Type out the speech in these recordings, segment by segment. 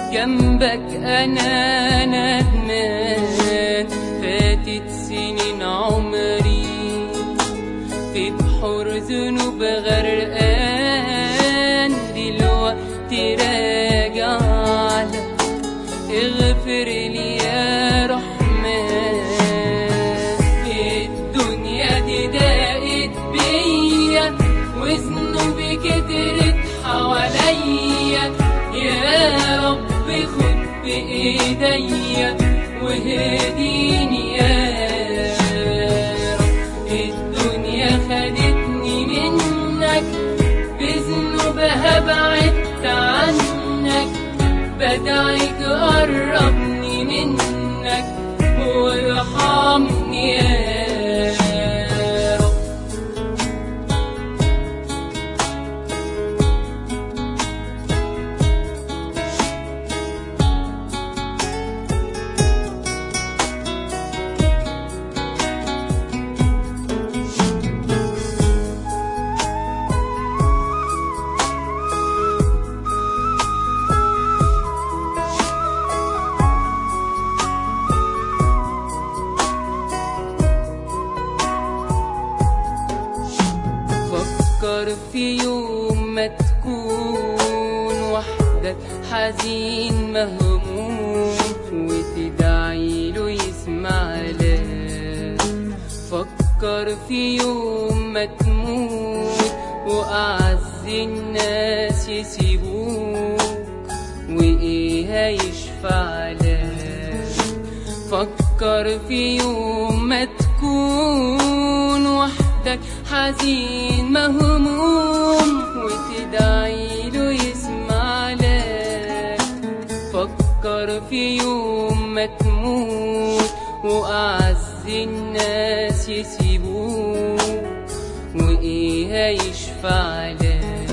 جنبك أنا ندمان. فاتت سنين عمري في بحور ذنوب غرقان، دلوقتي راجعلك اغفر لي يا رحمن. الدنيا دي ضاقت بيا وذنوبي كترت حواليا، يا رب خد بإيديا وهديني يا رب. الدنيا خدتني منك بذنوبها بعدت عنك، بدعيك قربني منك وارحمني يا رب. فكر في يوم ما تكون وحدك حزين مهموم وتدعيله يسمع لك. فكر في يوم ما تموت وأعز الناس يسيبوك وإيه هيشفع لك. فكر في يوم ما تكون وحدك حزين مهموم وتدعيله يسمع لك. فكر في يوم ما تموت وأعز الناس يسيبوك وإيه هيشفع لك.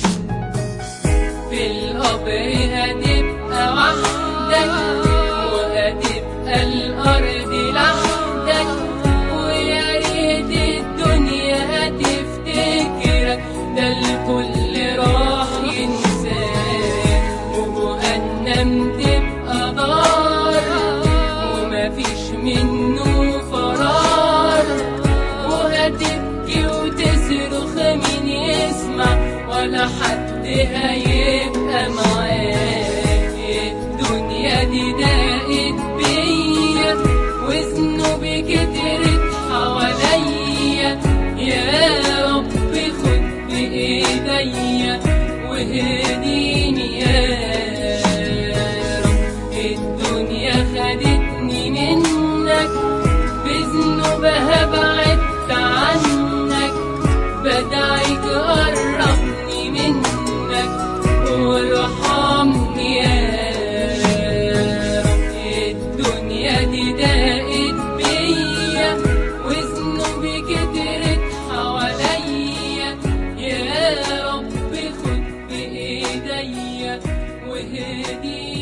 في القبر هتبقى وحدك وهتبقى الأرض لحدك، ويا ريت الدنيا هتفتكرك، ده الكل راح ينساك، وجهنم تبقى دار ومفيش منه فرار، وهتبكي وتصرخ مين يسمع ولا حد هيبقى معاك. الدنيا دي ضاقت بيا وذنوبي كترت حواليا، يا رب خد بإيديا وهديني يا رب. الدنيا خدتني منك بذنوبها بعدت عنك، بدعيك قربني منك وارحمني يا رب. الدنيا دي ضاقت بيا وذنوبي كترت حواليا، يا رب خد بإيديا وهديني